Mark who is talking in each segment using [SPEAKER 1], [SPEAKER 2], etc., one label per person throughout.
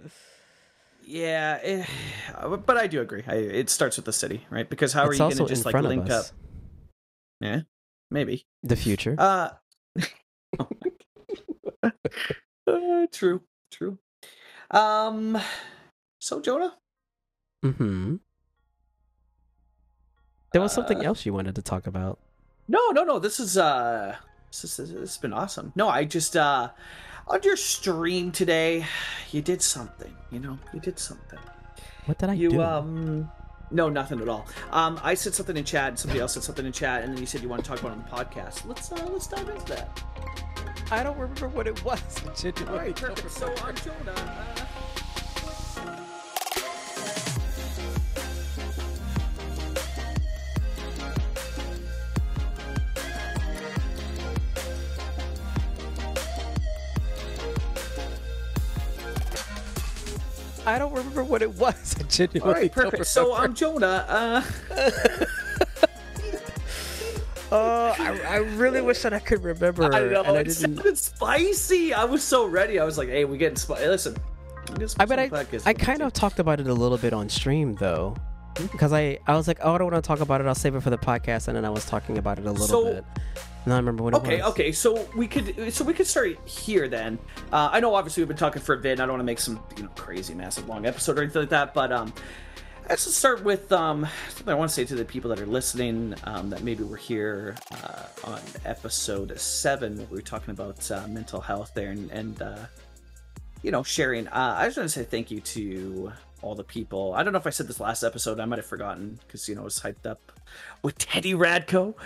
[SPEAKER 1] Yeah, but I do agree. It starts with the city, right? Because how are
[SPEAKER 2] It's
[SPEAKER 1] you going to
[SPEAKER 2] also in
[SPEAKER 1] just like
[SPEAKER 2] front of
[SPEAKER 1] link up?
[SPEAKER 2] us.
[SPEAKER 1] Yeah, maybe.
[SPEAKER 2] The future.
[SPEAKER 1] Oh my true, true. Um, so Jonah,
[SPEAKER 2] Mm-hmm. There was something
[SPEAKER 1] uh,
[SPEAKER 2] else you wanted to talk about.
[SPEAKER 1] no. This has been awesome. No, I just on your stream today, you did something. You did something.
[SPEAKER 2] What did I
[SPEAKER 1] You
[SPEAKER 2] do?
[SPEAKER 1] no, nothing at all. I said something in chat, and somebody else said something in chat, and then you said you want to talk about it on the podcast. Let's dive into that.
[SPEAKER 2] I don't remember what it was.
[SPEAKER 1] All right, perfect. So I'm Jonah.
[SPEAKER 2] I don't remember what it was. I genuinely
[SPEAKER 1] All right, perfect. So I'm Jonah.
[SPEAKER 2] I really wish that I could remember.
[SPEAKER 1] I know
[SPEAKER 2] and I
[SPEAKER 1] it
[SPEAKER 2] didn't.
[SPEAKER 1] sounded spicy. I was so ready. I was like, "Hey, we getting spicy." Listen,
[SPEAKER 2] I kind of talked about it a little bit on stream though, because I was like, oh, I don't want to talk about it. I'll save it for the podcast, and then I was talking about it a little bit. And I remember what it was.
[SPEAKER 1] Okay. So we could start here then. I know obviously we've been talking for a bit. And I don't want to make some crazy, massive, long episode or anything like that. But let's just start with something I want to say to the people that are listening that maybe were here on episode 7 where we were talking about mental health there and sharing. I just want to say thank you to all the people. I don't know if I said this last episode. I might have forgotten because it was hyped up with Teddy Radko.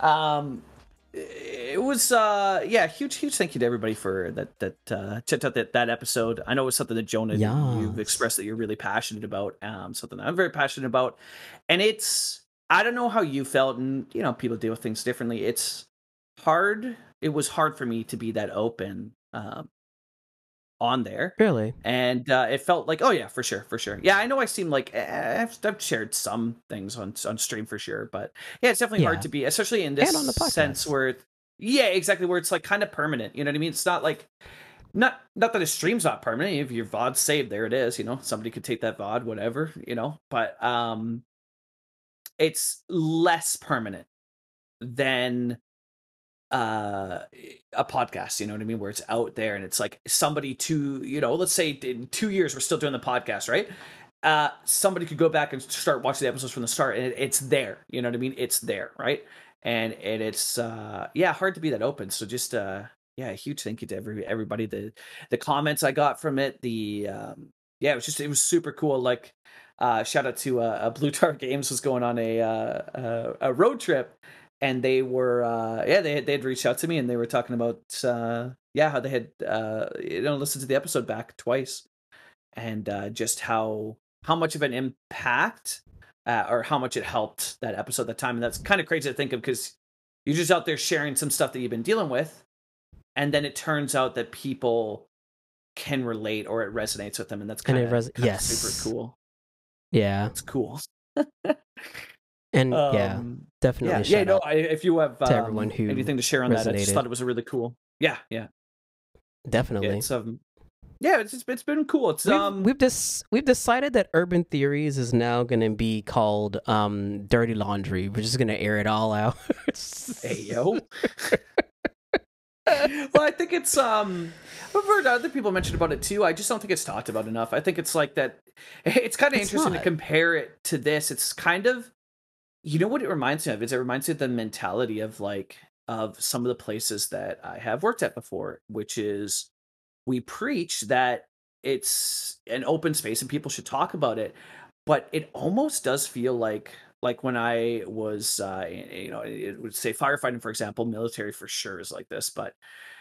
[SPEAKER 1] It was huge thank you to everybody for that checked out that episode. I know it was something that Jonah you've expressed that you're really passionate about, something that I'm very passionate about, and I don't know how you felt, and people deal with things differently. It was hard for me to be that open on there,
[SPEAKER 2] Really?
[SPEAKER 1] and it felt like, oh yeah, for sure. Yeah, I know I seem like I've shared some things on stream for sure, but yeah, it's definitely hard to be, especially in this
[SPEAKER 2] and on the
[SPEAKER 1] sense
[SPEAKER 2] podcast.
[SPEAKER 1] where exactly, where it's like kind of permanent, you know what I mean? It's not like not that a stream's not permanent. If your VOD's saved, there it is, somebody could take that VOD, whatever, but it's less permanent than a podcast, you know what I mean, where it's out there and it's like somebody let's say in 2 years we're still doing the podcast, right? Somebody could go back and start watching the episodes from the start, and it's there, you know what I mean? It's there, right? And it's hard to be that open. So just a huge thank you to everybody. The comments I got from it, it was super cool. Like shout out to Blue Tar Games was going on a road trip, and they were they'd reached out to me, and they were talking about how they had listened to the episode back twice, and just how much of an impact or how much it helped that episode at the time. And that's kind of crazy to think of, because you're just out there sharing some stuff that you've been dealing with, and then it turns out that people can relate or it resonates with them, and that's kind of super cool.
[SPEAKER 2] Yeah,
[SPEAKER 1] it's cool.
[SPEAKER 2] And definitely.
[SPEAKER 1] If you have
[SPEAKER 2] to everyone who
[SPEAKER 1] anything to share on that, I just thought it was a really cool. Yeah.
[SPEAKER 2] Definitely.
[SPEAKER 1] It's been cool. It's
[SPEAKER 2] we've decided that Urban Theories is now going to be called Dirty Laundry. We're just going to air it all out.
[SPEAKER 1] Hey yo. Well, I think it's I've heard other people mention about it too. I just don't think it's talked about enough. I think it's like that. It's kind of interesting to compare it to this. It's kind of, what it reminds me of is it reminds me of the mentality of some of the places that I have worked at before, which is we preach that it's an open space and people should talk about it, but it almost does feel like when I was it would say firefighting, for example, military for sure is like this, but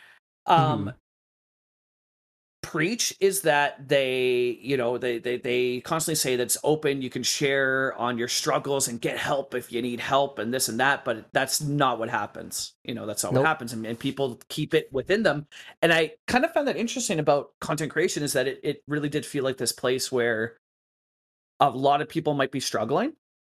[SPEAKER 1] preach is that they constantly say that it's open, you can share on your struggles and get help if you need help and this and that, but that's not what happens. That's not what happens, and people keep it within them. And I kind of found that interesting about content creation, is that it really did feel like this place where a lot of people might be struggling,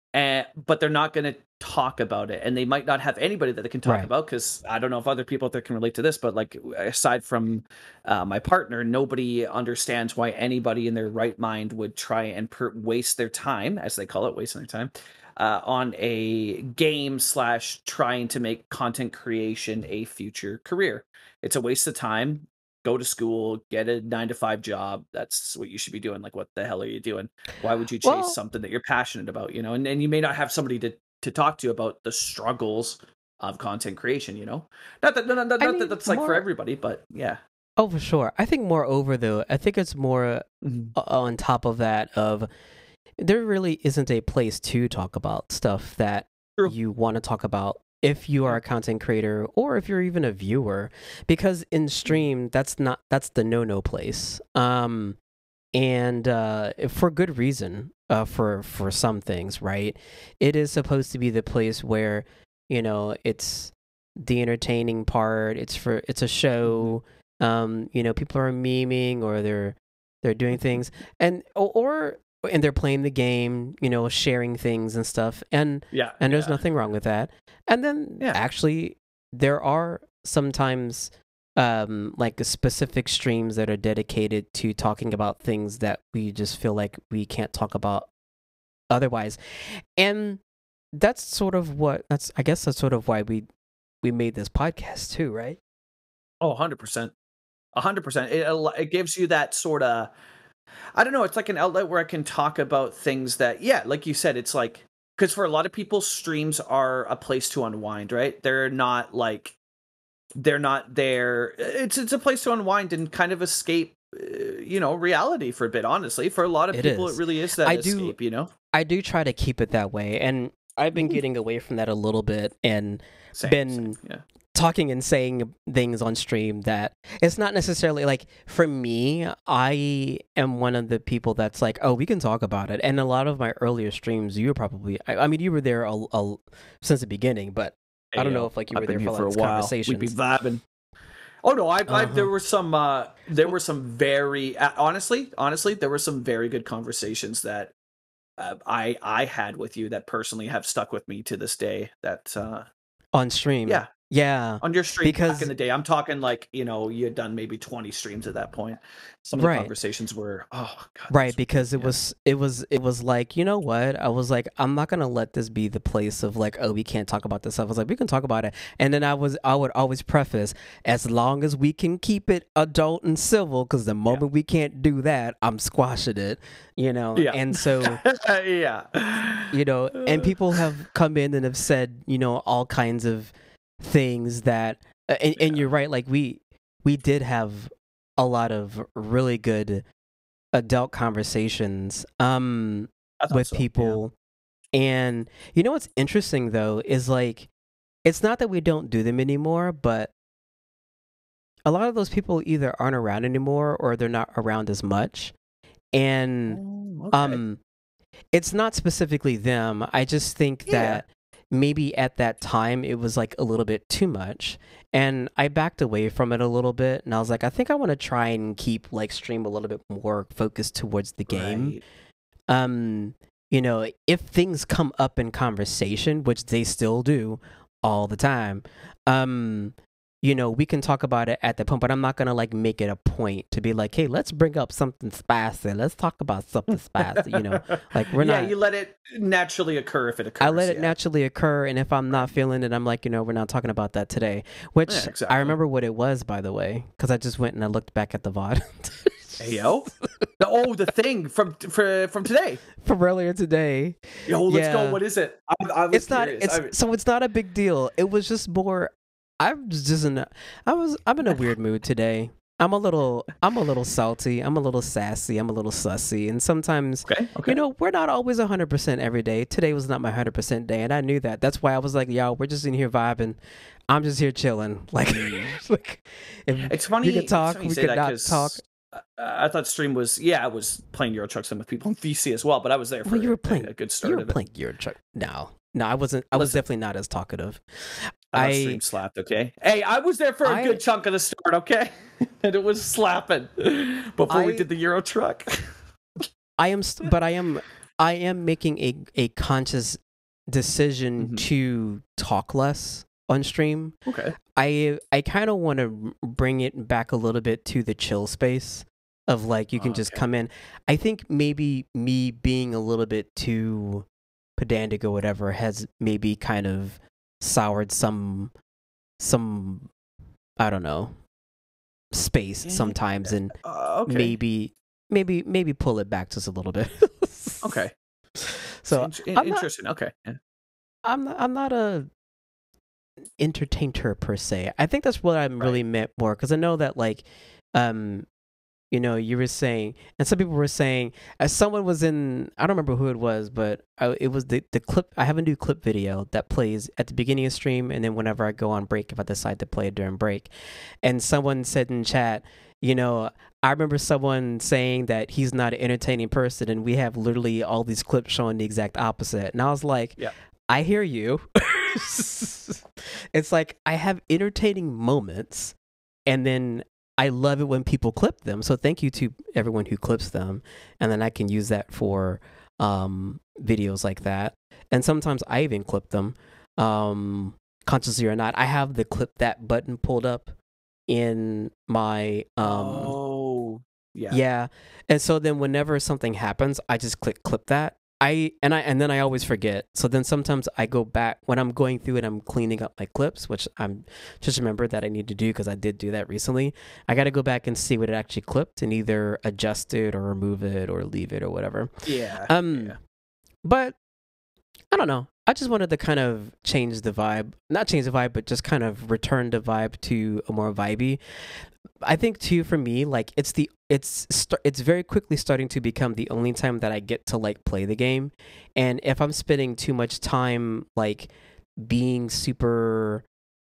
[SPEAKER 1] but they're not going to talk about it, and they might not have anybody that they can talk about, because I don't know if other people out there can relate to this, but like aside from my partner, nobody understands why anybody in their right mind would try and waste their time, as they call it, wasting their time, on a game / trying to make content creation a future career. It's a waste of time. Go to school, get a 9-to-5 job. That's what you should be doing. Like, what the hell are you doing? Why would you chase something that you're passionate about, you know? And you may not have somebody to talk to about the struggles of content creation, you know? Not that that's like for everybody, but yeah.
[SPEAKER 2] Oh, for sure. I think moreover, though, I think it's more on top of that of there really isn't a place to talk about stuff that you want to talk about if you are a content creator or if you're even a viewer, because in stream that's the no place, and for good reason, for some things, right? It is supposed to be the place where, you know, it's the entertaining part, it's a show, you know, people are memeing or they're doing things, and they're playing the game, you know, sharing things and stuff. And there's nothing wrong with that. And then actually there are sometimes like specific streams that are dedicated to talking about things that we just feel like we can't talk about otherwise. And that's sort of I guess that's sort of why we made this podcast too, right?
[SPEAKER 1] Oh, 100%. 100%. It gives you that sort of, I don't know, it's like an outlet where I can talk about things that, like you said, it's like, because for a lot of people, streams are a place to unwind, right? They're not there. It's a place to unwind and kind of escape, you know, reality for a bit, honestly. For a lot of people, it really is that escape, you know?
[SPEAKER 2] I do try to keep it that way. And I've been getting away from that a little bit and been talking and saying things on stream that it's not necessarily like, for me, I am one of the people that's like, oh, we can talk about it. And a lot of my earlier streams, you were probably, I mean, you were there since the beginning, but I don't know if like you were there for like conversations.
[SPEAKER 1] We'd be vibing. Oh no, there were some very honestly, there were some very good conversations that I had with you that personally have stuck with me to this day. That
[SPEAKER 2] on stream,
[SPEAKER 1] yeah, on your stream back in the day. I'm talking like, you know, you had done maybe 20 streams at that point. Some of the conversations were, oh god,
[SPEAKER 2] right, because it was like, you know what, I was like, I'm not gonna let this be the place of like, oh, we can't talk about this stuff. I was like, we can talk about it, and then I would always preface, as long as we can keep it adult and civil, because the moment we can't do that, I'm squashing it, you know. And so you know, and people have come in and have said, you know, all kinds of things that and you're right, like we did have a lot of really good adult conversations with people. And you know what's interesting though is like, it's not that we don't do them anymore, but a lot of those people either aren't around anymore or they're not around as much. And it's not specifically them. I just think that maybe at that time it was like a little bit too much, and I backed away from it a little bit, and I was like, I think I want to try and keep like stream a little bit more focused towards the game. You know, if things come up in conversation, which they still do all the time, you know, we can talk about it at that point, but I'm not gonna like make it a point to be like, hey, let's bring up something spicy. Let's talk about something spicy. You know, like we're not.
[SPEAKER 1] You let it naturally occur if it occurs.
[SPEAKER 2] I let it naturally occur, and if I'm not feeling it, I'm like, you know, we're not talking about that today. Which I remember what it was, by the way, because I just went and I looked back at the VOD.
[SPEAKER 1] The thing from today,
[SPEAKER 2] from earlier today.
[SPEAKER 1] Let's go. What is it?
[SPEAKER 2] It's not a big deal. It was just more. I'm in a weird mood today. I'm a little salty. I'm a little sassy. I'm a little sussy. And sometimes, you know, we're not always 100% every day. Today was not my 100% day, and I knew that. That's why I was like, yo, we're just in here vibing. I'm just here chilling. Like,
[SPEAKER 1] it's funny.
[SPEAKER 2] You can talk. We could not talk.
[SPEAKER 1] I thought stream was, I was playing Euro Truck Sim with people in VC as well, but I was there for
[SPEAKER 2] you were playing
[SPEAKER 1] a good start.
[SPEAKER 2] You were playing Euro Truck. No, I wasn't. I was definitely not as talkative.
[SPEAKER 1] I stream slapped, okay? Hey, I was there for a good chunk of the start, okay? And it was slapping before we did the Euro Truck.
[SPEAKER 2] I am making a conscious decision to talk less on stream.
[SPEAKER 1] Okay.
[SPEAKER 2] I kind of want to bring it back a little bit to the chill space of like you can just come in. I think maybe me being a little bit too pedantic or whatever has maybe kind of soured some I don't know space sometimes, and maybe pull it back just a little bit.
[SPEAKER 1] Okay.
[SPEAKER 2] So
[SPEAKER 1] interesting. Okay. Yeah.
[SPEAKER 2] I'm not a entertainer per se. I think that's what I'm really meant more, because I know that like you know, you were saying, and some people were saying, as someone was in, I don't remember who it was, but it was the clip. I have a new clip video that plays at the beginning of stream, and then whenever I go on break, if I decide to play it during break. And someone said in chat, you know, I remember someone saying that he's not an entertaining person, and we have literally all these clips showing the exact opposite. And I was like, yeah, I hear you. It's like I have entertaining moments, and then I love it when people clip them. So thank you to everyone who clips them. And then I can use that for videos like that. And sometimes I even clip them, consciously or not. I have the clip that button pulled up in my yeah. And so then whenever something happens, I just clip that. And then I always forget. So then sometimes I go back when I'm going through and I'm cleaning up my clips, which I'm just remember that I need to do because I did do that recently. I got to go back and see what it actually clipped and either adjust it or remove it or leave it or whatever.
[SPEAKER 1] Yeah.
[SPEAKER 2] But I don't know. I just wanted to kind of change the vibe, not change the vibe, but just kind of return the vibe to a more vibey. I think too, for me, like it's very quickly starting to become the only time that I get to like play the game. And if I'm spending too much time like being super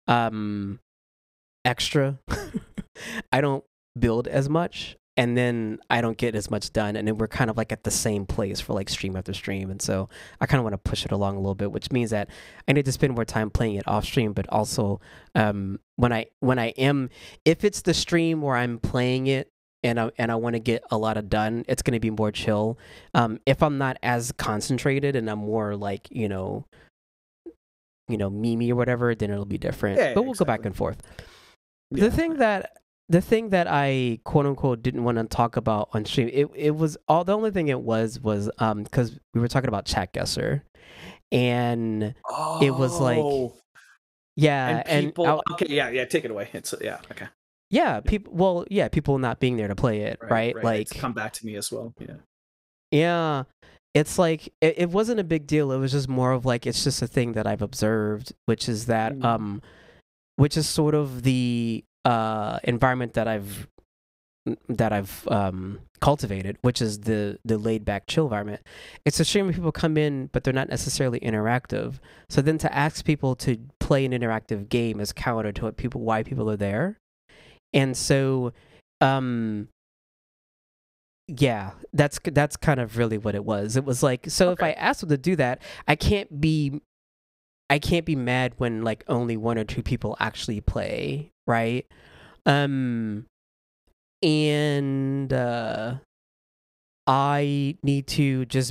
[SPEAKER 2] extra, I don't build as much, and then I don't get as much done, and then we're kind of like at the same place for like stream after stream. And so I kind of want to push it along a little bit, which means that I need to spend more time playing it off stream, but also when I am, if it's the stream where I'm playing it and I want to get a lot of done, it's going to be more chill. If I'm not as concentrated and I'm more like, you know, Mimi or whatever, then it'll be different.
[SPEAKER 1] Yeah,
[SPEAKER 2] but we'll go back and forth. Yeah. The thing that I quote unquote didn't want to talk about on stream, it was all the only thing it was because we were talking about Chat Guesser, and it was like, yeah,
[SPEAKER 1] and people, okay, yeah, take it away. It's okay.
[SPEAKER 2] Yeah, people not being there to play it, right? Like,
[SPEAKER 1] it's come back to me as well.
[SPEAKER 2] Yeah. It's like it wasn't a big deal. It was just more of like it's just a thing that I've observed, which is that which is sort of the environment that I've cultivated, which is the laid back chill environment. It's a shame when people come in but they're not necessarily interactive. So then to ask people to play an interactive game is counter to why people are there. And so yeah, that's kind of really what it was. It was like, so if I asked them to do that, I can't be mad when like only one or two people actually play, right? And I need to just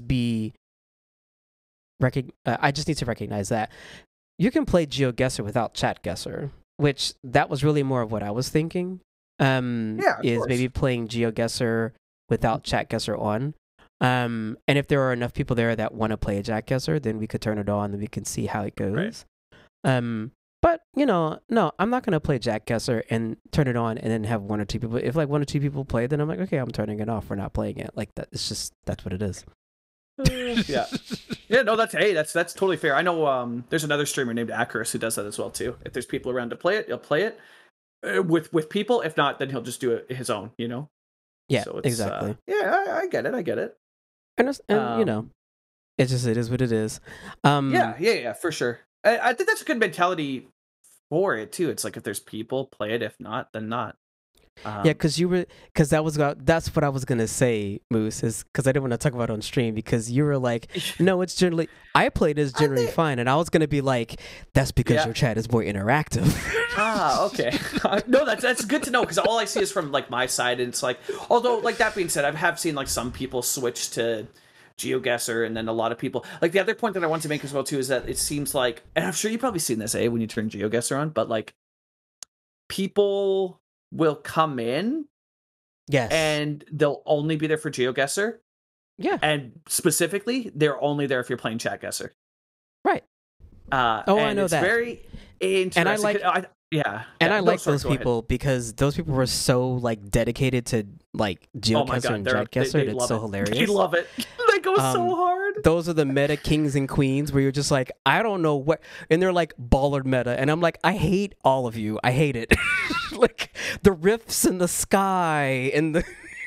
[SPEAKER 2] I just need to recognize that you can play GeoGuessr without Chat Guesser, which that was really more of what I was thinking. Is maybe playing GeoGuessr without Chat Guesser on. And if there are enough people there that want to play a Chat Guesser, then we could turn it on and we can see how it goes. Right. But no, I'm not gonna play Chat Guesser and turn it on and then have one or two people. If like one or two people play, then I'm like, okay, I'm turning it off. We're not playing it. Like that. It's just that's what it is.
[SPEAKER 1] Yeah. No, that's totally fair. I know. There's another streamer named Acarus who does that as well too. If there's people around to play it, he'll play it with people. If not, then he'll just do it his own. You know.
[SPEAKER 2] Yeah. So exactly.
[SPEAKER 1] I get it.
[SPEAKER 2] And you know, it is what it is.
[SPEAKER 1] Yeah, for sure. I think that's a good mentality for it too. It's like if there's people, play it. If not, then not.
[SPEAKER 2] Because that's what I was gonna say, Moose, is because I didn't want to talk about it on stream because you were like, no, it's generally I played as generally fine, and I was gonna be like, that's because your chat is more interactive.
[SPEAKER 1] Okay. No, that's good to know because all I see is from like my side, and it's like, although like that being said, I have seen like some people switch to GeoGuessr, and then a lot of people like the other point that I want to make as well too is that it seems like, and I'm sure you've probably seen this, when you turn GeoGuessr on, but like people will come in
[SPEAKER 2] Yes.
[SPEAKER 1] and they'll only be there for GeoGuessr.
[SPEAKER 2] Yeah.
[SPEAKER 1] And specifically, they're only there if you're playing ChatGuessr.
[SPEAKER 2] Right.
[SPEAKER 1] I know that. Very interesting.
[SPEAKER 2] And I like, I like those people because those people were so like dedicated to like GeoGuessr and ChatGuessr. It's so hilarious.
[SPEAKER 1] They love it. They go so hard.
[SPEAKER 2] Those are the meta kings and queens where you're just like, I don't know what, and they're like baller meta, and I'm like, I hate all of you. I hate it. Like the rifts in the sky and the.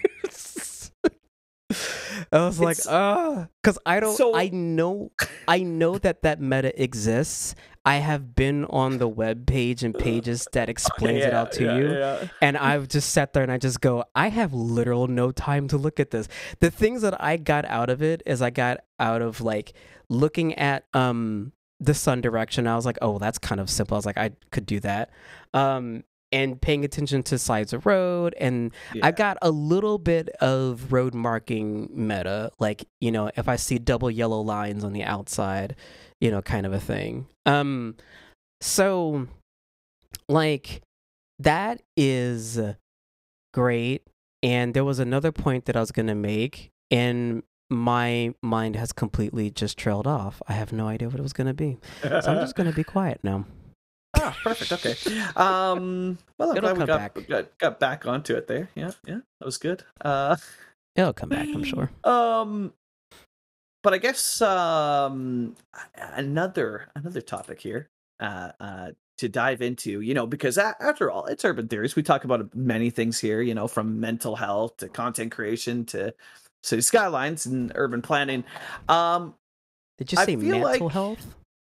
[SPEAKER 2] I was like, because I don't. So, I know that meta exists. I have been on the web page and pages that explains it out to you, and I've just sat there and I just go, I have literal no time to look at this. The things that I got out of it is I got out of like looking at the sun direction. I was like, oh, that's kind of simple. I was like, I could do that. And paying attention to sides of road, and I got a little bit of road marking meta, like, you know, if I see double yellow lines on the outside, you know, kind of a thing. So like that is great. And there was another point that I was gonna make, and my mind has completely just trailed off. I have no idea what it was gonna be, so I'm just gonna be quiet now.
[SPEAKER 1] Ah, perfect. Okay. Well, I'm glad we got back onto it there. Yeah, that was good.
[SPEAKER 2] It'll come back, I'm sure.
[SPEAKER 1] But I guess another topic here to dive into, you know, because after all, it's Urban Theories. We talk about many things here, you know, from mental health to content creation to city skylines and urban planning.
[SPEAKER 2] Did you say mental health?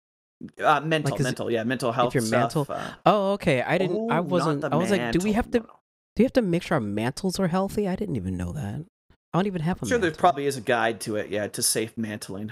[SPEAKER 1] Mental health.
[SPEAKER 2] If you're
[SPEAKER 1] stuff.
[SPEAKER 2] Oh, okay. I was like, do we have to? Do you have to make sure our mantles are healthy? I didn't even know that. I don't even have a mantle.
[SPEAKER 1] There probably is a guide to it. To safe mantling.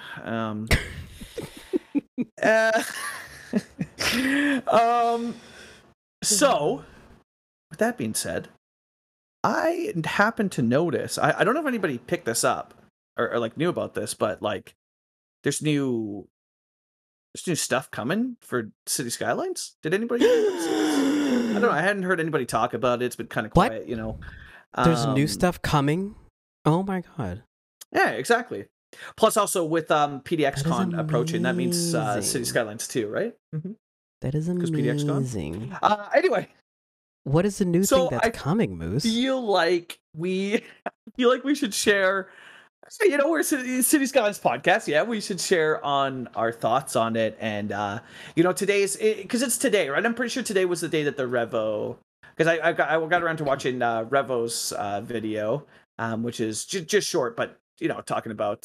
[SPEAKER 1] So, with that being said, I happened to notice. I don't know if anybody picked this up or like knew about this, but like, there's new stuff coming for City Skylines. Did anybody? I don't know. I hadn't heard anybody talk about it. It's been kind of quiet, you know.
[SPEAKER 2] There's new stuff coming. Oh my god.
[SPEAKER 1] Yeah, exactly. Plus, also with PDXCon approaching, that means City Skylines 2, right? Mm-hmm.
[SPEAKER 2] That is amazing.
[SPEAKER 1] Anyway,
[SPEAKER 2] what is the new thing that's coming, Moose?
[SPEAKER 1] I feel like we should share. You know, we're City Skylines podcast. Yeah, we should share on our thoughts on it. And, you know, because it's today, right? I'm pretty sure today was the day that the Revo, because I got around to watching Revo's video, which is just short, but, you know, talking about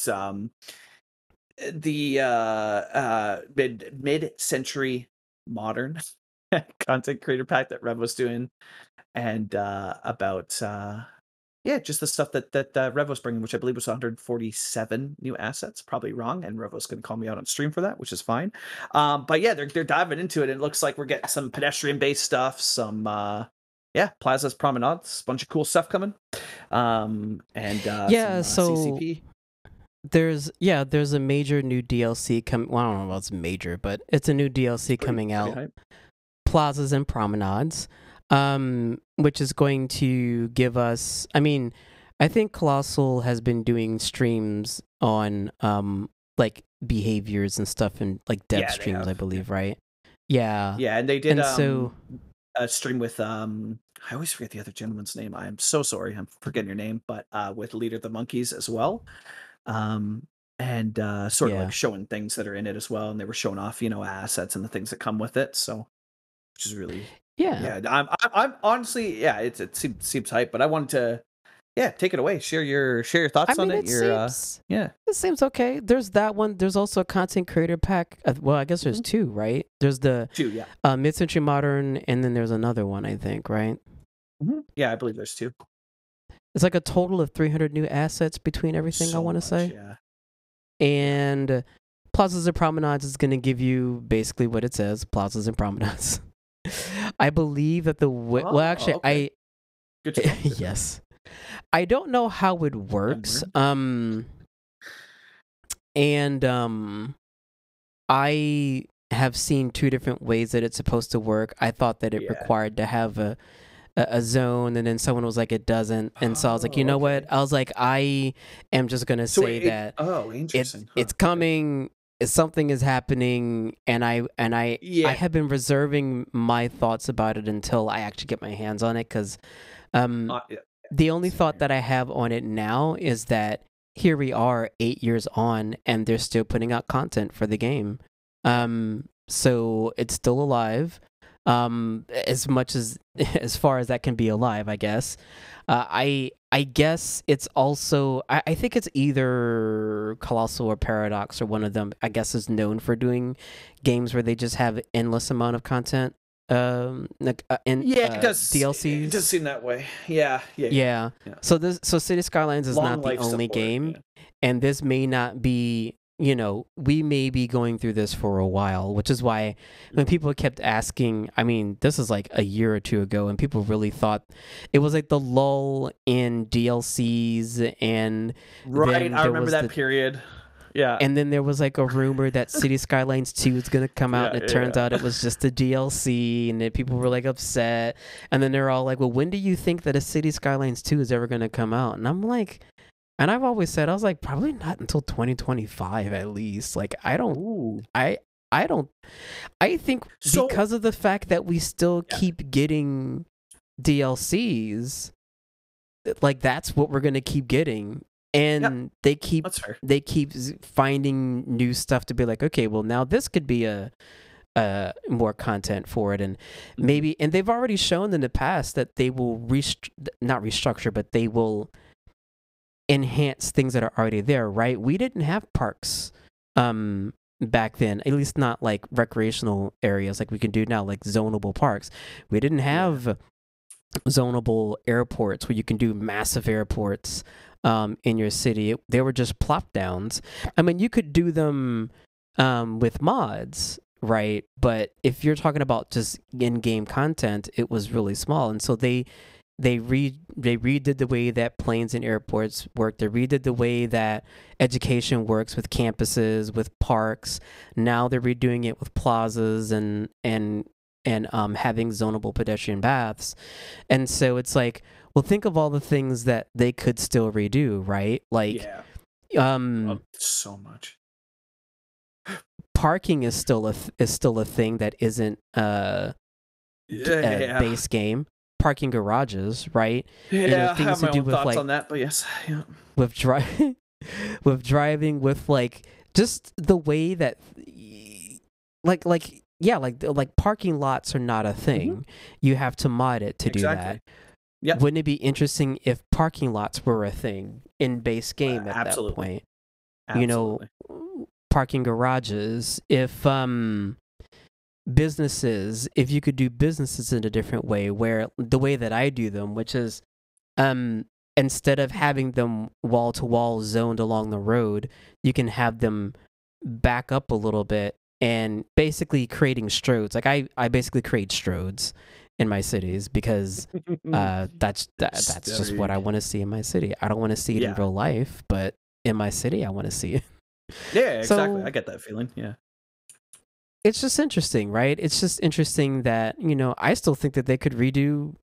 [SPEAKER 1] the mid-century modern content creator pack that Revo's doing, and about... just the stuff that Revo's bringing, which I believe was 147 new assets. Probably wrong, and Revo's going to call me out on stream for that, which is fine. But yeah, they're diving into it. And it looks like we're getting some pedestrian-based stuff, some plazas, promenades, a bunch of cool stuff coming. So CCP.
[SPEAKER 2] There's a major new DLC coming. Well, I don't know if it's major, but it's a new DLC coming out. Hype. Plazas and promenades. Which is going to give us, I mean, I think Colossal has been doing streams on, like, behaviors and stuff, and, like, dev streams, I believe, right? Yeah.
[SPEAKER 1] Yeah, and they did, a stream with, I always forget the other gentleman's name. I am so sorry. I'm forgetting your name, but, with Leader of the Monkeys as well. And sort of, like, showing things that are in it as well, and they were showing off, you know, assets and the things that come with it, so, which is really... Yeah, I'm honestly, it seems hype, but I wanted to, take it away. Share your thoughts on it.
[SPEAKER 2] It seems okay. There's that one. There's also a content creator pack. Well, I guess there's two, right? There's the mid-century modern, and then there's another one, I think, right?
[SPEAKER 1] Mm-hmm. Yeah, I believe there's two.
[SPEAKER 2] It's like a total of 300 new assets between everything. I want to say.
[SPEAKER 1] Yeah.
[SPEAKER 2] And Plazas and Promenades is going to give you basically what it says: Plazas and Promenades. I believe that
[SPEAKER 1] Good
[SPEAKER 2] yes. I don't know how it works. And I have seen two different ways that it's supposed to work. I thought that it
[SPEAKER 1] Yeah.
[SPEAKER 2] required to have a zone, and then someone was like it doesn't, and so I was like, you know what? I was like, I am just gonna say that
[SPEAKER 1] interesting.
[SPEAKER 2] it's coming. Something is happening, and I
[SPEAKER 1] Yeah.
[SPEAKER 2] have been reserving my thoughts about it until I actually get my hands on it, because the only thought that I have on it now is that here we are 8 years on, and they're still putting out content for the game. So it's still alive. As much as far as that can be alive, I guess. I guess it's also I think it's either Colossal or Paradox, or one of them, I guess, is known for doing games where they just have endless amount of content. It
[SPEAKER 1] does
[SPEAKER 2] DLCs.
[SPEAKER 1] It does seem that way. Yeah.
[SPEAKER 2] So City Skylines is
[SPEAKER 1] Long
[SPEAKER 2] not the
[SPEAKER 1] life
[SPEAKER 2] only
[SPEAKER 1] support,
[SPEAKER 2] game, and this may not be. We may be going through this for a while, which is why when people kept asking, I mean, this is like a year or two ago, and people really thought it was like the lull in DLCs, and
[SPEAKER 1] right. I remember that period. Yeah.
[SPEAKER 2] And then there was like a rumor that City Skylines 2 was going to come out, and it turns out it was just a DLC, and then people were like upset. And then they're all like, well, when do you think that a City Skylines 2 is ever going to come out? And I'm like, and I've always said, I was like, probably not until 2025 at least. Like, I think because of the fact that we still keep getting DLCs, like that's what we're going to keep getting. And they keep finding new stuff to be like, okay, well, now this could be a more content for it, and maybe, and they've already shown in the past that they will not restructure, but they will enhance things that are already there, right? We didn't have parks back then, at least not like recreational areas like we can do now, like zonable parks. We didn't have zonable airports where you can do massive airports in your city. They were just plop downs. I mean, you could do them with mods, right? But if you're talking about just in-game content, it was really small. And so they redid the way that planes and airports work. They redid the way that education works with campuses, with parks. Now they're redoing it with plazas and having zonable pedestrian paths. And so it's like, well, think of all the things that they could still redo, right? Like,
[SPEAKER 1] so much.
[SPEAKER 2] Parking is still a thing that isn't a base game. Parking garages, right?
[SPEAKER 1] Yeah, I have my own thoughts on that, but yes,
[SPEAKER 2] with driving, with like just the way that, like parking lots are not a thing. Mm-hmm. You have to mod it to do that. Yeah. Wouldn't it be interesting if parking lots were a thing in base game at that point? Absolutely. Parking garages. If businesses, if you could do businesses in a different way, where the way that I do them, which is instead of having them wall to wall zoned along the road, you can have them back up a little bit and basically creating stroads. Like I basically create stroads in my cities because that's just what I want to see in my city. I don't want to see it in real life, but in my city I want to see it.
[SPEAKER 1] Yeah, exactly. So, I get that feeling. Yeah.
[SPEAKER 2] It's just interesting, right? It's just interesting that, I still think that they could redo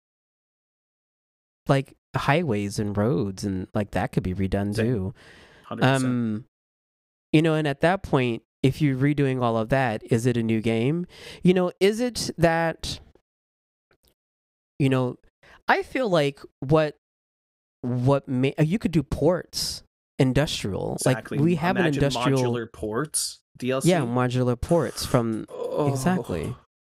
[SPEAKER 2] like highways and roads, and like that could be redone too. 100%. And at that point, if you're redoing all of that, is it a new game? Is it that, I feel like you could do ports, industrial.
[SPEAKER 1] Exactly.
[SPEAKER 2] Like we have an industrial
[SPEAKER 1] modular ports DLC.
[SPEAKER 2] Yeah, modular ports from exactly.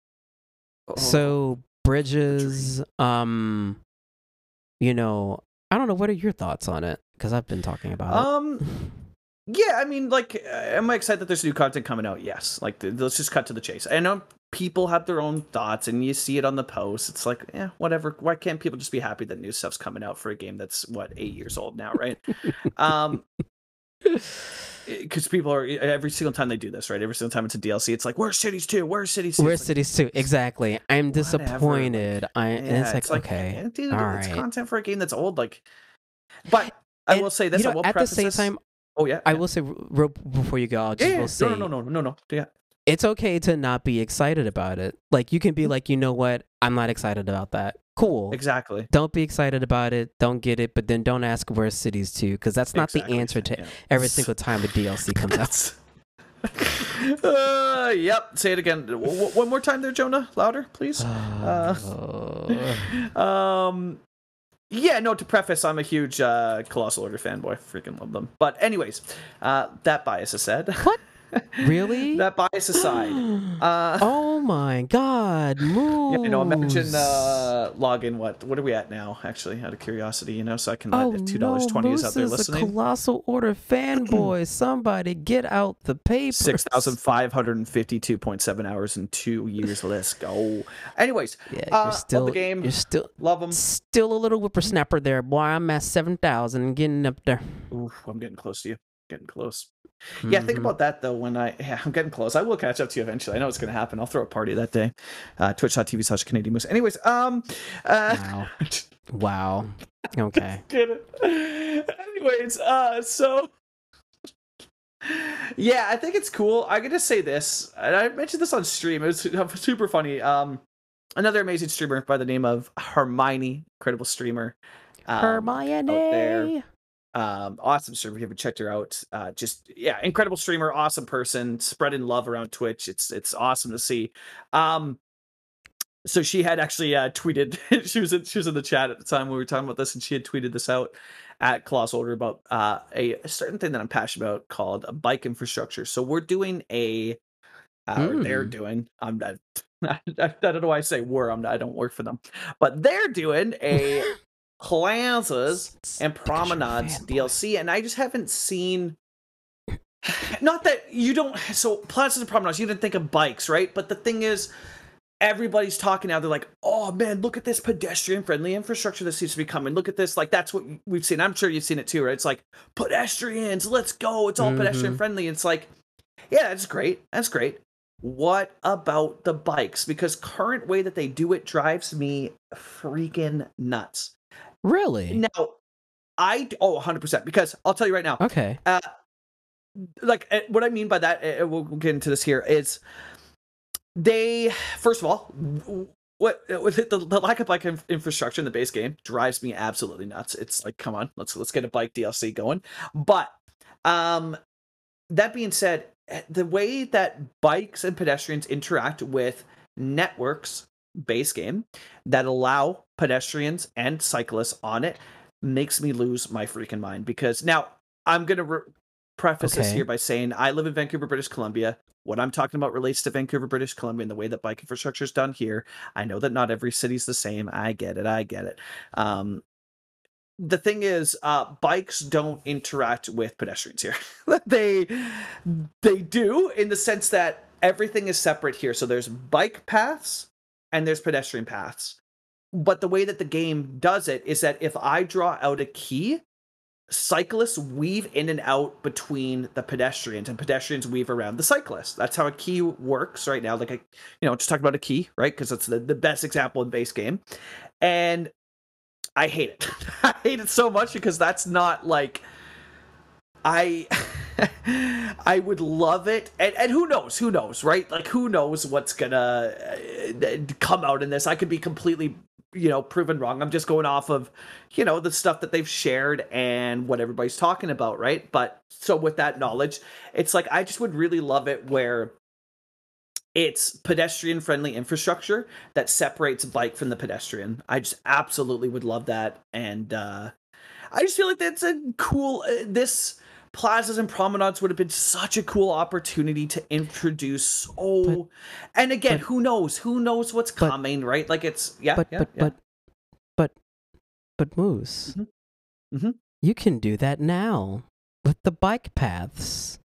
[SPEAKER 2] So bridges, I don't know. What are your thoughts on it? Because I've been talking about it.
[SPEAKER 1] Yeah, I mean, like, am I excited that there's new content coming out? Yes. Like, let's just cut to the chase. I know people have their own thoughts, and you see it on the posts. It's like, whatever. Why can't people just be happy that new stuff's coming out for a game that's 8 years old now, right? Because people are, every single time they do this, right? Every single time it's a DLC, it's like, where's Cities 2? Where's Cities 2?
[SPEAKER 2] Where's Cities 2? Exactly. I'm disappointed. And it's like, okay,
[SPEAKER 1] dude, it's content for a game that's old. Like, but I will say this. I will
[SPEAKER 2] at the
[SPEAKER 1] preface
[SPEAKER 2] same
[SPEAKER 1] this.
[SPEAKER 2] time,
[SPEAKER 1] Oh yeah.
[SPEAKER 2] I
[SPEAKER 1] Yeah.
[SPEAKER 2] will say before you go, I'll
[SPEAKER 1] Yeah.
[SPEAKER 2] just
[SPEAKER 1] Yeah.
[SPEAKER 2] will say
[SPEAKER 1] No. Yeah.
[SPEAKER 2] it's okay to not be excited about it. Like you can be like, you know what? I'm not excited about that. Cool.
[SPEAKER 1] Exactly.
[SPEAKER 2] Don't be excited about it. Don't get it, but then don't ask where cities to, because that's not the
[SPEAKER 1] Exactly.
[SPEAKER 2] answer to
[SPEAKER 1] Yeah.
[SPEAKER 2] every single time a DLC comes out.
[SPEAKER 1] Yep. Say it again. One more time there, Jonah. Louder, please. Yeah, no, to preface, I'm a huge Colossal Order fanboy. Freaking love them. But anyways, that bias aside.
[SPEAKER 2] What? Really?
[SPEAKER 1] That bias aside.
[SPEAKER 2] Oh my God,
[SPEAKER 1] Yeah, you know, imagine
[SPEAKER 2] Moose.
[SPEAKER 1] login. What are we at now? Actually, out of curiosity, you know, so I can
[SPEAKER 2] Oh
[SPEAKER 1] if
[SPEAKER 2] no,
[SPEAKER 1] $2.20 is out
[SPEAKER 2] Moose
[SPEAKER 1] there
[SPEAKER 2] is a
[SPEAKER 1] listening.
[SPEAKER 2] Colossal Order fanboy. Somebody get out the papers.
[SPEAKER 1] 6,552.7 hours in 2 years. Let's go. Anyways,
[SPEAKER 2] Yeah,
[SPEAKER 1] love the game.
[SPEAKER 2] You're still
[SPEAKER 1] Love them.
[SPEAKER 2] still a little whippersnapper there, boy. I'm at 7,000 and getting up there.
[SPEAKER 1] Ooh, I'm getting close to you. Getting close. Yeah, think about that though. When I'm getting close. I will catch up to you eventually. I know it's going to happen. I'll throw a party that day. Twitch.tv/Canadian Moose. Anyways,
[SPEAKER 2] Wow. Wow. Okay.
[SPEAKER 1] Anyways, so yeah, I think it's cool. I'm gonna say this, and I mentioned this on stream. It was super funny. Another amazing streamer by the name of Hermione, incredible streamer.
[SPEAKER 2] Hermione.
[SPEAKER 1] Out there. Awesome streamer. If you haven't checked her out, just yeah, incredible streamer, awesome person, spreading love around Twitch. It's awesome to see. So she had actually tweeted. she was in the chat at the time when we were talking about this, and she had tweeted this out at Colossal Order about a certain thing that I'm passionate about called a bike infrastructure. So we're doing or they're doing. I'm not. I don't know why I say we're. I don't work for them, but they're doing a plazas and promenades DLC, and I just haven't seen. Not that you don't. So plazas and promenades, you didn't think of bikes, right? But the thing is, everybody's talking now. They're like, "Oh man, look at this pedestrian-friendly infrastructure that seems to be coming. Look at this. Like that's what we've seen. I'm sure you've seen it too, right? It's like pedestrians. Let's go. It's all pedestrian-friendly. It's like, yeah, that's great. That's great. What about the bikes? Because current way that they do it drives me freaking nuts.
[SPEAKER 2] Really?
[SPEAKER 1] Now, 100%. Because I'll tell you right now.
[SPEAKER 2] Okay.
[SPEAKER 1] Like what I mean by that, we'll get into this here. Is they first of all, what with the lack of bike infrastructure in the base game drives me absolutely nuts. It's like, come on, let's get a bike DLC going. But that being said, the way that bikes and pedestrians interact with networks base game that allow pedestrians and cyclists on it makes me lose my freaking mind. Because now I'm gonna preface this here by saying I live in Vancouver, British Columbia. What I'm talking about relates to Vancouver, British Columbia, and the way that bike infrastructure is done here. I know that not every city's the same. I get it. The thing is, bikes don't interact with pedestrians here. they do, in the sense that everything is separate here. So there's bike paths and there's pedestrian paths. But the way that the game does it is that if I draw out a key, cyclists weave in and out between the pedestrians, and pedestrians weave around the cyclists. That's how a key works right now. Like, just talk about a key, right? Because it's the best example in base game. And I hate it. I hate it so much because that's not like I would love it. And who knows, right? Like, who knows what's gonna come out in this? I could be completely, proven wrong. I'm just going off of, the stuff that they've shared and what everybody's talking about, right? But so with that knowledge, it's like, I just would really love it where it's pedestrian friendly infrastructure that separates bike from the pedestrian. I just absolutely would love that. And I just feel like that's a cool, this plazas and promenades would have been such a cool opportunity to introduce. And again, who knows what's coming, right? Like it's,
[SPEAKER 2] But Moose, you can do that now with the bike paths.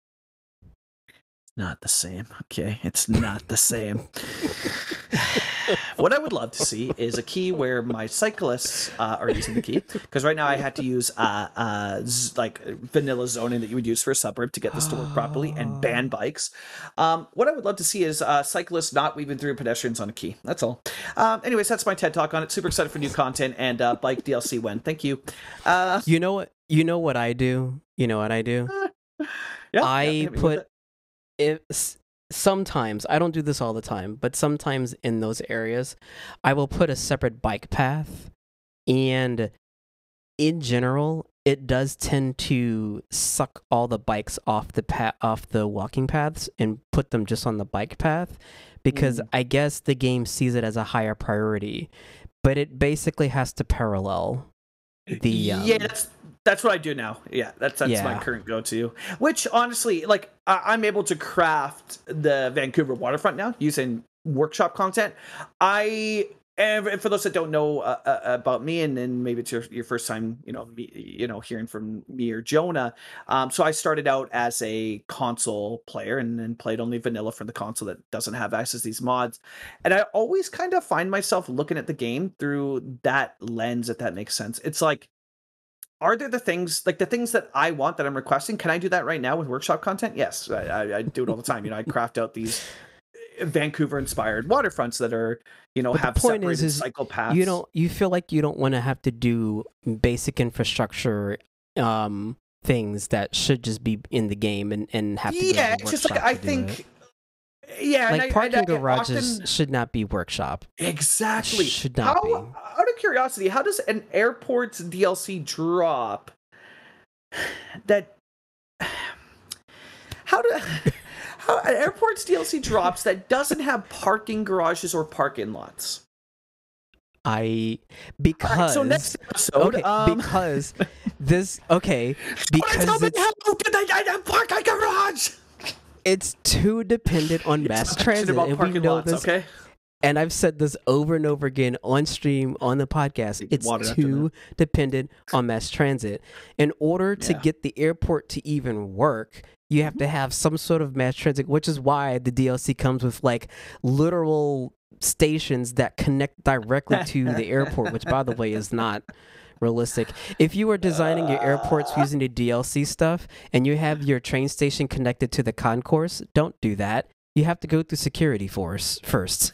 [SPEAKER 1] Not the same. Okay, it's not the same. What I would love to see is a key where my cyclists are using the key, because right now I had to use like vanilla zoning that you would use for a suburb to get this to work properly and ban bikes. What I would love to see is cyclists not weaving through pedestrians on a key. That's all. Anyways, that's my TED talk on it. Super excited for new content and bike DLC when. Thank you.
[SPEAKER 2] You know what? You know what I do? You know what I do?
[SPEAKER 1] Yeah,
[SPEAKER 2] I put it. Sometimes, I don't do this all the time, but sometimes in those areas, I will put a separate bike path. And in general, it does tend to suck all the bikes off the walking paths and put them just on the bike path, because I guess the game sees it as a higher priority, but it basically has to parallel the
[SPEAKER 1] yeah, that's what I do now. Yeah, that's my current go-to. Which honestly, like I'm able to craft the Vancouver waterfront now using workshop content. And for those that don't know about me, and maybe it's your first time, hearing from me or Jonah. So I started out as a console player and then played only vanilla for the console that doesn't have access to these mods. And I always kind of find myself looking at the game through that lens, if that makes sense. It's like, are there the things that I want that I'm requesting? Can I do that right now with workshop content? Yes, I do it all the time. I craft out these Vancouver-inspired waterfronts that are, have separated cycle paths.
[SPEAKER 2] You feel like you don't want to have to do basic infrastructure things that should just be in the game and have to go to the
[SPEAKER 1] it's just like I think.
[SPEAKER 2] Yeah, like parking garages should not be workshop.
[SPEAKER 1] Exactly.
[SPEAKER 2] Should not be.
[SPEAKER 1] Out of curiosity, how does an airport's DLC drop that? How an airport's DLC drops that doesn't have parking garages or parking lots?
[SPEAKER 2] Because
[SPEAKER 1] so next episode,
[SPEAKER 2] because this because
[SPEAKER 1] tell me how did they not park a garage?
[SPEAKER 2] It's too dependent on mass transit,
[SPEAKER 1] about
[SPEAKER 2] and we
[SPEAKER 1] parking
[SPEAKER 2] know
[SPEAKER 1] lots,
[SPEAKER 2] this.
[SPEAKER 1] okay?
[SPEAKER 2] And I've said this over and over again on stream, on the podcast. It's too dependent on mass transit. In order to get the airport to even work, you have to have some sort of mass transit, which is why the DLC comes with like literal stations that connect directly to the airport, which, by the way, is not realistic. If you are designing your airports using the DLC stuff and you have your train station connected to the concourse, don't do that. You have to go through security force first.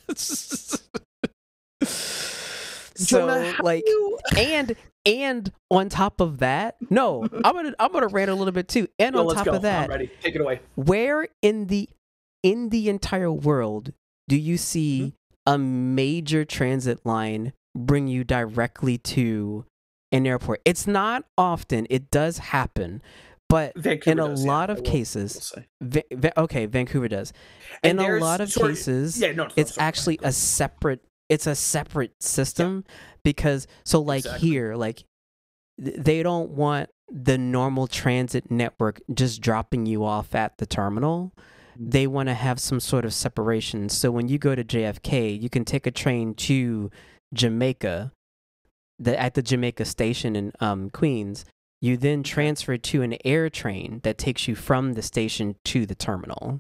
[SPEAKER 1] Jonah,
[SPEAKER 2] and on top of that, no, I'm gonna rant a little bit too. And on top of that,
[SPEAKER 1] I'm ready. Take it away.
[SPEAKER 2] Where in the entire world do you see a major transit line bring you directly to an airport? It's not often. It does happen. But
[SPEAKER 1] Vancouver
[SPEAKER 2] in a
[SPEAKER 1] does,
[SPEAKER 2] lot of cases, Vancouver does. In a lot of cases, it's actually a separate. It's a separate system because here, like they don't want the normal transit network just dropping you off at the terminal. They want to have some sort of separation. So when you go to JFK, you can take a train to Jamaica, at the Jamaica station in Queens. You then transfer to an air train that takes you from the station to the terminal.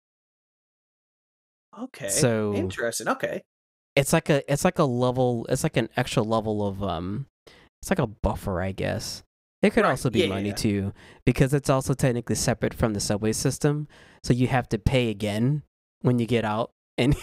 [SPEAKER 1] Okay.
[SPEAKER 2] So
[SPEAKER 1] interesting. Okay.
[SPEAKER 2] It's like an extra level of it's like a buffer, I guess. It could also be money too, because it's also technically separate from the subway system. So you have to pay again when you get out, and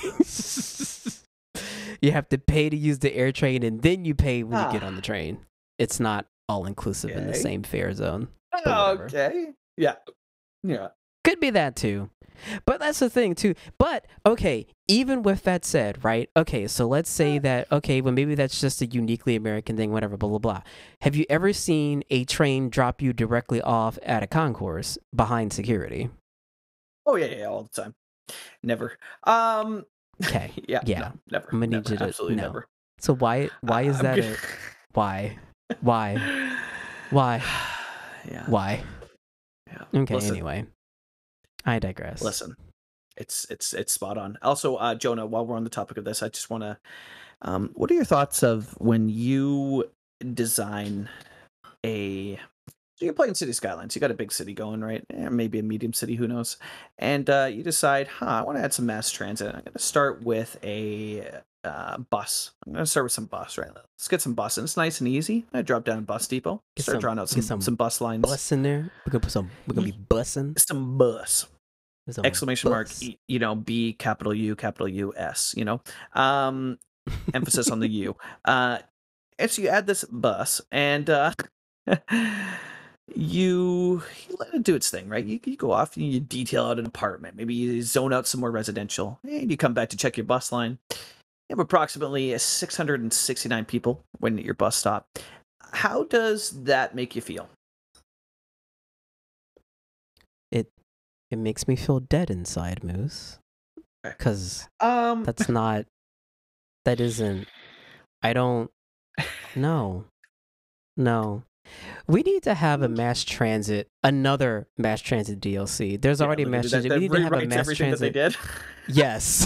[SPEAKER 2] you have to pay to use the air train, and then you pay when you get on the train. It's not all inclusive in the same fare zone.
[SPEAKER 1] Okay. Yeah.
[SPEAKER 2] Could be that too. But that's the thing too. But okay, even with that said, right? Okay, so let's say that well maybe that's just a uniquely American thing, whatever, blah blah blah. Have you ever seen a train drop you directly off at a concourse behind security?
[SPEAKER 1] Oh yeah, all the time. Never.
[SPEAKER 2] Okay.
[SPEAKER 1] Yeah.
[SPEAKER 2] No,
[SPEAKER 1] never.
[SPEAKER 2] I'm gonna need you to
[SPEAKER 1] absolutely never.
[SPEAKER 2] So why is that why? Why?
[SPEAKER 1] Yeah.
[SPEAKER 2] Why?
[SPEAKER 1] Yeah.
[SPEAKER 2] Okay,
[SPEAKER 1] Listen,
[SPEAKER 2] anyway. I digress.
[SPEAKER 1] Listen. It's spot on. Also, Jonah, while we're on the topic of this, I just want to what are your thoughts of when you design so you're playing City Skylines, you got a big city going, right? Maybe a medium city, who knows? And you decide, I want to add some mass transit. I'm going to start with a bus. I'm gonna start with some bus, right? Let's get some bus, and it's nice and easy. I drop down Bus Depot, start drawing out some bus lines.
[SPEAKER 2] Bus in there. We're gonna be bussing
[SPEAKER 1] some bus. Exclamation
[SPEAKER 2] bus.
[SPEAKER 1] mark, B, capital U, S, emphasis on the U. And so you add this bus, and you let it do its thing, right? You go off and you detail out an apartment. Maybe you zone out some more residential, and you come back to check your bus line. You have approximately 669 people waiting at your bus stop. How does that make you feel?
[SPEAKER 2] It makes me feel dead inside, Moose. Because that isn't. I don't. No. We need to have a mass transit, another mass transit DLC. There's already mass transit. We need to have a mass transit.
[SPEAKER 1] That they did.
[SPEAKER 2] Yes.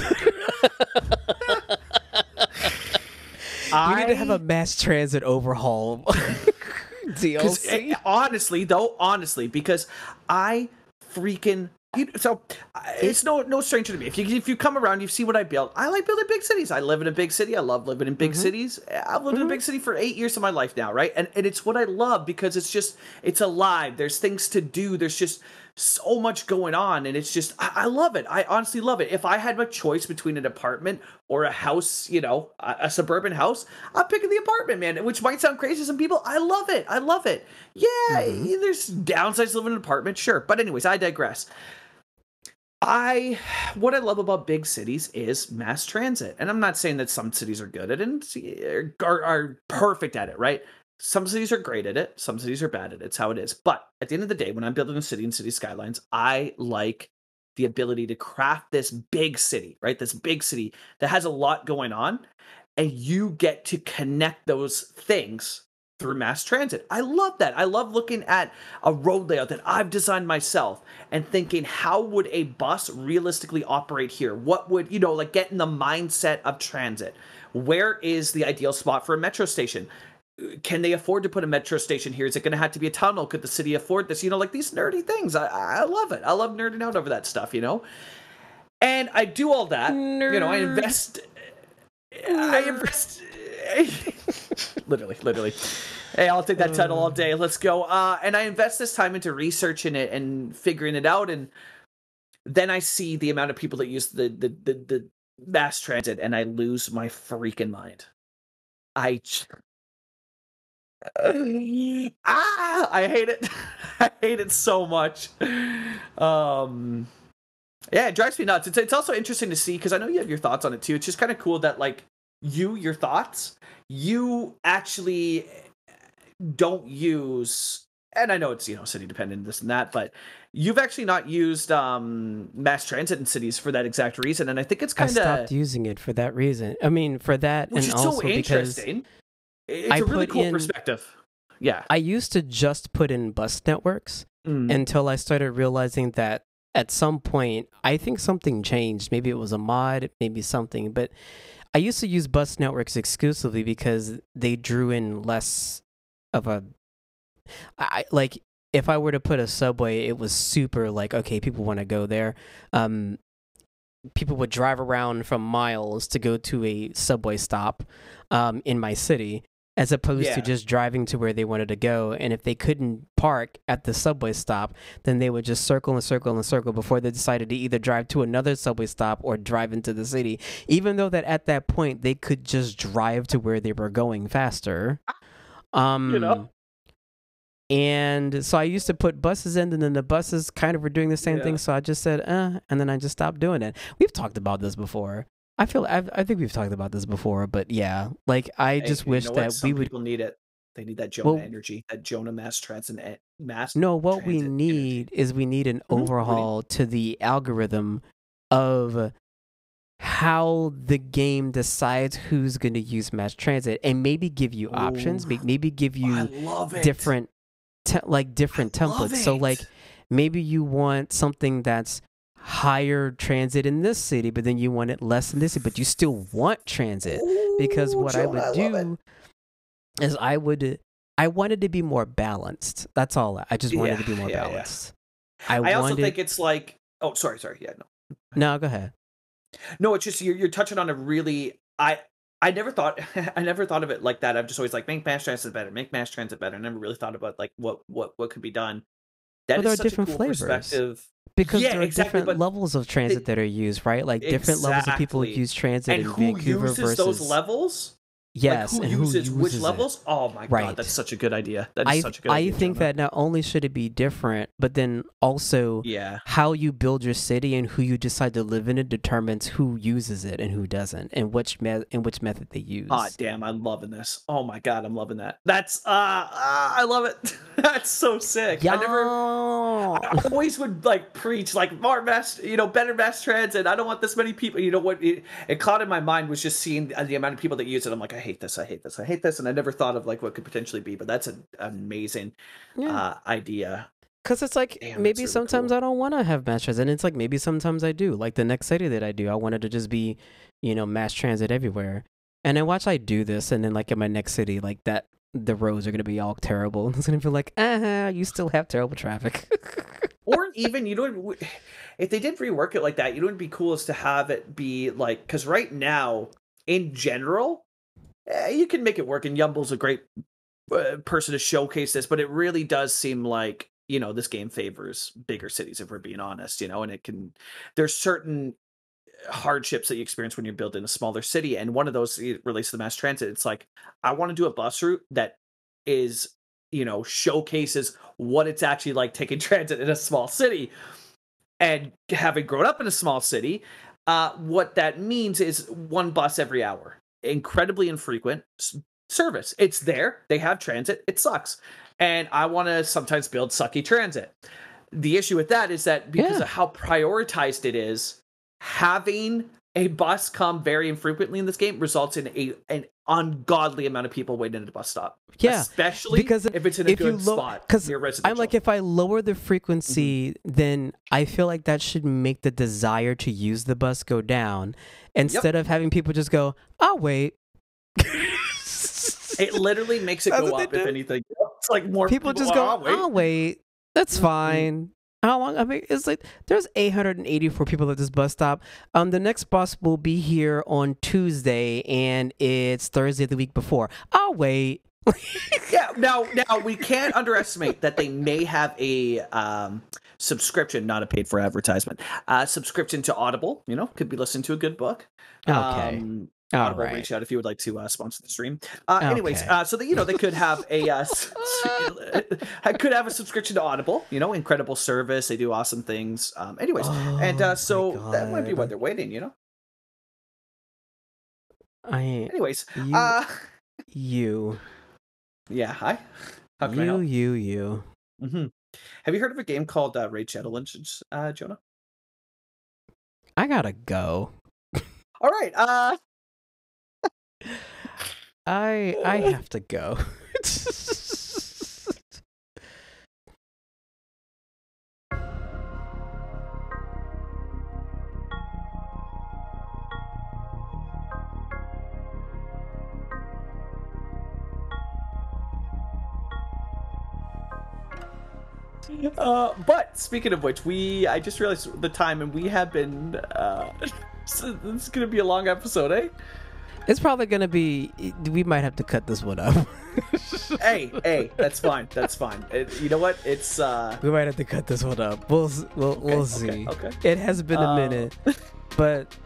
[SPEAKER 2] We need to have a mass transit overhaul DLC.
[SPEAKER 1] Honestly, because I freaking it's no stranger to me. If you come around, you see what I built. I like building big cities. I live in a big city. I love living in big cities. I've lived in a big city for 8 years of my life now, right? And it's what I love because it's alive. There's things to do. There's just so much going on, and it's just I love it. I honestly love it. If I had a choice between an apartment or a house, a suburban house, I'm picking the apartment, man. Which might sound crazy to some people. I love it. Yeah, there's downsides to living in an apartment, sure. But anyways, I digress. What I love about big cities is mass transit. And I'm not saying that some cities are good at it and are perfect at it, right? Some cities are great at it. Some cities are bad at it. It's how it is. But at the end of the day, when I'm building a city and city skylines, I like the ability to craft this big city, right? This big city that has a lot going on. And you get to connect those things through mass transit. I love that. I love looking at a road layout that I've designed myself and thinking, how would a bus realistically operate here? What would, get in the mindset of transit? Where is the ideal spot for a metro station? Can they afford to put a metro station here? Is it going to have to be a tunnel? Could the city afford this? Like these nerdy things. I love it. I love nerding out over that stuff, And I do all that.
[SPEAKER 2] Nerd.
[SPEAKER 1] I invest literally. Hey, I'll take that title all day. Let's go. And I invest this time into researching it and figuring it out. And then I see the amount of people that use the mass transit, and I lose my freaking mind. I hate it. I hate it so much. Yeah, it drives me nuts. It's also interesting to see because I know you have your thoughts on it too. It's just kind of cool that your thoughts, you actually don't use, and I know it's city dependent, this and that, but you've actually not used mass transit in cities for that exact reason, and I think it's kind of
[SPEAKER 2] stopped using it for that reason. I mean, for that,
[SPEAKER 1] which
[SPEAKER 2] and
[SPEAKER 1] is
[SPEAKER 2] also
[SPEAKER 1] so interesting. It's
[SPEAKER 2] I
[SPEAKER 1] a really cool
[SPEAKER 2] in,
[SPEAKER 1] perspective. Yeah,
[SPEAKER 2] I used to just put in bus networks until I started realizing that at some point, I think something changed. Maybe it was a mod, maybe something, but I used to use bus networks exclusively because they drew in less of a. Like if I were to put a subway, it was super okay, people want to go there. People would drive around from miles to go to a subway stop in my city, as opposed to just driving to where they wanted to go. And if they couldn't park at the subway stop, then they would just circle and circle and circle before they decided to either drive to another subway stop or drive into the city, even though that at that point they could just drive to where they were going faster. And so I used to put buses in, and then the buses kind of were doing the same thing. So I just said, and then I just stopped doing it. We've talked about this before. I think we've talked about this before, but yeah, I just wish that
[SPEAKER 1] people need it. They need that Jonah energy, that Jonah mass transit.
[SPEAKER 2] No, what we need is we need an overhaul to the algorithm of how the game decides who's going to use mass transit, and maybe give you options, maybe give you different templates. So maybe you want something that's higher transit in this city, but then you want it less in this city, but you still want transit. Because what I would do is I wanted to be more balanced. That's all. I just wanted to be more balanced.
[SPEAKER 1] I also think it's sorry. Yeah, no.
[SPEAKER 2] No, go ahead.
[SPEAKER 1] No, it's just you're touching on a really I never thought I never thought of it like that. I've just always like make mass transit better, make mass transit better. I never really thought about like what could be done. That
[SPEAKER 2] Well, there
[SPEAKER 1] is
[SPEAKER 2] are
[SPEAKER 1] such a
[SPEAKER 2] different
[SPEAKER 1] cool
[SPEAKER 2] flavors.
[SPEAKER 1] perspective.
[SPEAKER 2] Because
[SPEAKER 1] Yeah,
[SPEAKER 2] there are
[SPEAKER 1] exactly.
[SPEAKER 2] different
[SPEAKER 1] But
[SPEAKER 2] levels of transit that are used, right? Like different levels of people
[SPEAKER 1] exactly.
[SPEAKER 2] use transit
[SPEAKER 1] And
[SPEAKER 2] in
[SPEAKER 1] who
[SPEAKER 2] Vancouver
[SPEAKER 1] uses those
[SPEAKER 2] versus
[SPEAKER 1] levels? Like
[SPEAKER 2] yes,
[SPEAKER 1] who
[SPEAKER 2] and who
[SPEAKER 1] uses which
[SPEAKER 2] uses it.
[SPEAKER 1] levels? Oh my god, that's
[SPEAKER 2] Right.
[SPEAKER 1] such a good idea. That is such a good
[SPEAKER 2] I
[SPEAKER 1] idea,
[SPEAKER 2] think
[SPEAKER 1] Jonah.
[SPEAKER 2] that not only should it be different, but then also
[SPEAKER 1] Yeah.
[SPEAKER 2] how you build your city and who you decide to live in it determines who uses it and who doesn't, and which method they
[SPEAKER 1] Ah,
[SPEAKER 2] use.
[SPEAKER 1] damn, I'm loving this. Oh my god, I'm loving that. That's I love it. That's so sick.
[SPEAKER 2] Yeah.
[SPEAKER 1] I always would like preach like more mass, better mass transit. I don't want this many people. You know what? It caught in my mind was just seeing the amount of people that use it. I'm like, I hate this. I hate this. I hate this. And I never thought of like what could potentially be. But that's an amazing
[SPEAKER 2] Yeah.
[SPEAKER 1] idea.
[SPEAKER 2] Because it's like
[SPEAKER 1] Damn, that's
[SPEAKER 2] maybe
[SPEAKER 1] really
[SPEAKER 2] sometimes
[SPEAKER 1] cool.
[SPEAKER 2] I don't want to have mass transit, and it's like maybe sometimes I do. Like the next city that I do, I wanted to just be, mass transit everywhere. And then watch I do this, and then like in my next city, like that, the roads are gonna be all terrible. It's gonna be like, you still have terrible traffic.
[SPEAKER 1] Or even if they did rework it like that, it'd be cool is to have it be like because right now in general, you can make it work, and Yumble's a great person to showcase this, but it really does seem like this game favors bigger cities if we're being honest, and there's certain hardships that you experience when you're building a smaller city, and one of those relates to the mass transit. It's like I want to do a bus route that is showcases what it's actually like taking transit in a small city, and having grown up in a small city, what that means is one bus every hour, incredibly infrequent service. It's there, they have transit, it sucks, and I want to sometimes build sucky transit. The issue with that is that because of how prioritized it is, having a bus come very infrequently in this game results in an ungodly amount of people waiting at a bus stop.
[SPEAKER 2] Yeah,
[SPEAKER 1] Especially
[SPEAKER 2] because
[SPEAKER 1] if it's in a good spot
[SPEAKER 2] because
[SPEAKER 1] near residential.
[SPEAKER 2] I'm like, if I lower the frequency, then I feel like that should make the desire to use the bus go down instead of having people just go, I'll wait.
[SPEAKER 1] It literally makes it
[SPEAKER 2] That's
[SPEAKER 1] go
[SPEAKER 2] what
[SPEAKER 1] up,
[SPEAKER 2] they
[SPEAKER 1] if
[SPEAKER 2] do.
[SPEAKER 1] anything. It's like more
[SPEAKER 2] People just
[SPEAKER 1] "Oh,
[SPEAKER 2] go,
[SPEAKER 1] I'll wait."
[SPEAKER 2] I'll wait. That's fine. How long? I mean, it's like there's 884 people at this bus stop. The next bus will be here on Tuesday, and it's Thursday the week before. I'll wait.
[SPEAKER 1] Yeah. Now we can't underestimate that they may have a subscription, not a paid for advertisement, subscription to Audible. Could be listening to a good book.
[SPEAKER 2] Okay. All
[SPEAKER 1] Audible,
[SPEAKER 2] right.
[SPEAKER 1] reach out if you would like to sponsor the stream. Anyways,
[SPEAKER 2] Okay.
[SPEAKER 1] so that they could have could have a subscription to Audible. Incredible service. They do awesome things. Anyways, and so
[SPEAKER 2] my
[SPEAKER 1] that might be
[SPEAKER 2] God.
[SPEAKER 1] why they're waiting. Anyways,
[SPEAKER 2] You.
[SPEAKER 1] yeah. Hi. How can I help?
[SPEAKER 2] You.
[SPEAKER 1] Mm-hmm. Have you heard of a game called Raid Shadow Legends, Jonah?
[SPEAKER 2] I gotta go.
[SPEAKER 1] All right.
[SPEAKER 2] I have to go.
[SPEAKER 1] But speaking of which, I just realized the time, and we have been. So this is gonna be a long episode, eh?
[SPEAKER 2] It's probably gonna be. We might have to cut this one up.
[SPEAKER 1] Hey, that's fine. That's fine. You know what? It's
[SPEAKER 2] We might have to cut this one up. We'll see.
[SPEAKER 1] Okay.
[SPEAKER 2] It has been a minute, but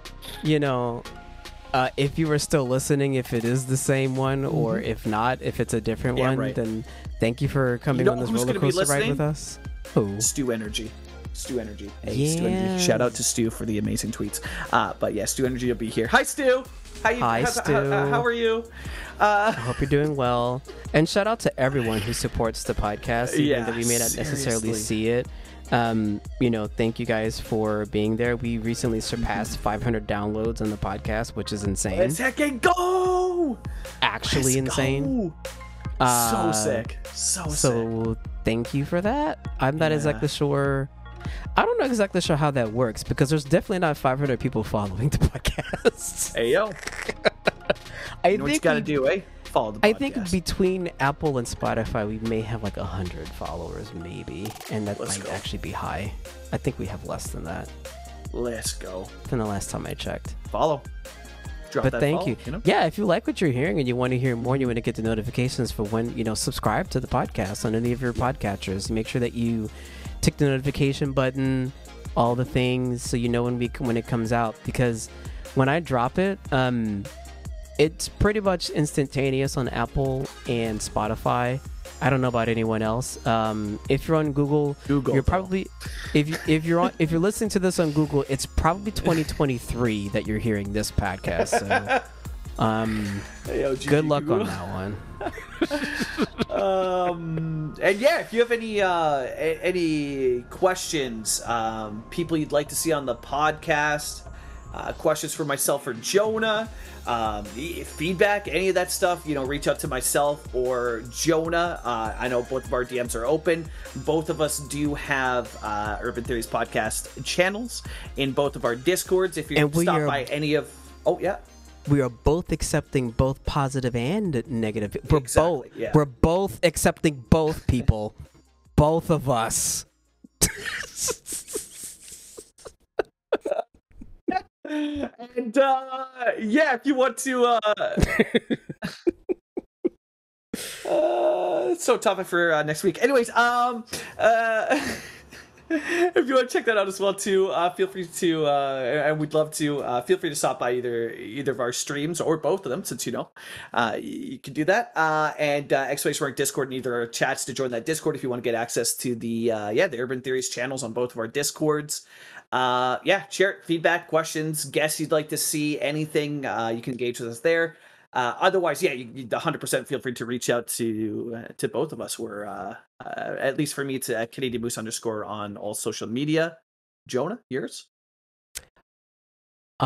[SPEAKER 2] if you were still listening, if it is the same one, or if not, if it's a different
[SPEAKER 1] Damn
[SPEAKER 2] one,
[SPEAKER 1] right.
[SPEAKER 2] then thank you for coming on this
[SPEAKER 1] who's
[SPEAKER 2] roller
[SPEAKER 1] gonna be
[SPEAKER 2] coaster ride
[SPEAKER 1] listening?
[SPEAKER 2] with us. Who?
[SPEAKER 1] Stew Energy. Hey, Stew Energy. Shout out to Stu for the amazing tweets. But yeah, Stew Energy will be here. Hi, Stu.
[SPEAKER 2] Hi, Stu.
[SPEAKER 1] How are you?
[SPEAKER 2] I hope you're doing well. And shout out to everyone who supports the podcast, even though we may not necessarily
[SPEAKER 1] seriously.
[SPEAKER 2] see it. Thank you guys for being there. We recently surpassed 500 downloads on the podcast, which is insane.
[SPEAKER 1] Let's heckin' go!
[SPEAKER 2] Actually
[SPEAKER 1] Let's
[SPEAKER 2] insane.
[SPEAKER 1] go! So sick. So sick.
[SPEAKER 2] So thank you for that. I'm not exactly sure. I don't know exactly sure how that works because there's definitely not 500 people following the podcast.
[SPEAKER 1] Hey, yo.
[SPEAKER 2] I
[SPEAKER 1] You know what you
[SPEAKER 2] think
[SPEAKER 1] gotta do, eh? Follow the podcast.
[SPEAKER 2] I think between Apple and Spotify, we may have like 100 followers, maybe, and that
[SPEAKER 1] Let's
[SPEAKER 2] might
[SPEAKER 1] go.
[SPEAKER 2] actually be high. I think we have less than that
[SPEAKER 1] Let's go.
[SPEAKER 2] than the last time I checked.
[SPEAKER 1] Follow. drop
[SPEAKER 2] But
[SPEAKER 1] that
[SPEAKER 2] thank
[SPEAKER 1] follow,
[SPEAKER 2] you. Yeah, if you like what you're hearing and you want to hear more, and you want to get the notifications for when, subscribe to the podcast on any of your podcatchers. Make sure that you tick the notification button, all the things, so you know when it comes out. Because when I drop it, it's pretty much instantaneous on Apple and Spotify. I don't know about anyone else. If you're on Google, you're probably if you're listening to this on Google, it's probably 2023 that you're hearing this podcast. So, good luck Google. On that
[SPEAKER 1] one. And yeah, if you have any questions, people you'd like to see on the podcast, questions for myself or Jonah, feedback, any of that stuff, reach out to myself or Jonah. I know both of our DMs are open. Both of us do have Urban Theories podcast channels in both of our Discords. If you stop by any of... Oh, yeah.
[SPEAKER 2] We are both accepting both positive and negative.
[SPEAKER 1] We're
[SPEAKER 2] We're both accepting both people. Both of us.
[SPEAKER 1] And if you want to it's so topic for next week. Anyways, if you want to check that out as well too, feel free to and we'd love to feel free to stop by either of our streams or both of them, since you can do that, and exclamation mark Discord in either our chats to join that Discord if you want to get access to the Urban Theories channels on both of our Discords. Share feedback, questions, guests you'd like to see, anything, you can engage with us there. Otherwise, you 100% feel free to reach out to both of us. We're at least for me, it's Canadian Moose _ on all social media. Jonah, yours?
[SPEAKER 2] What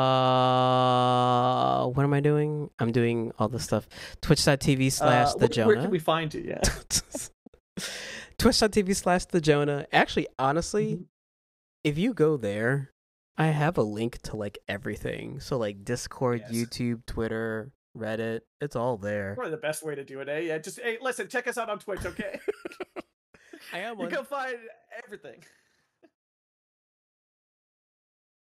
[SPEAKER 2] am I doing? I'm doing all the stuff. Twitch.tv / the Jonah.
[SPEAKER 1] Where can we find you? Yeah.
[SPEAKER 2] Twitch.tv / the Jonah. Actually, honestly, if you go there, I have a link to like everything. So like Discord, yes. YouTube, Twitter, Reddit, it's all there.
[SPEAKER 1] Probably the best way to do it, eh? Yeah, just listen, check us out on Twitch, okay?
[SPEAKER 2] I am.
[SPEAKER 1] You can find everything.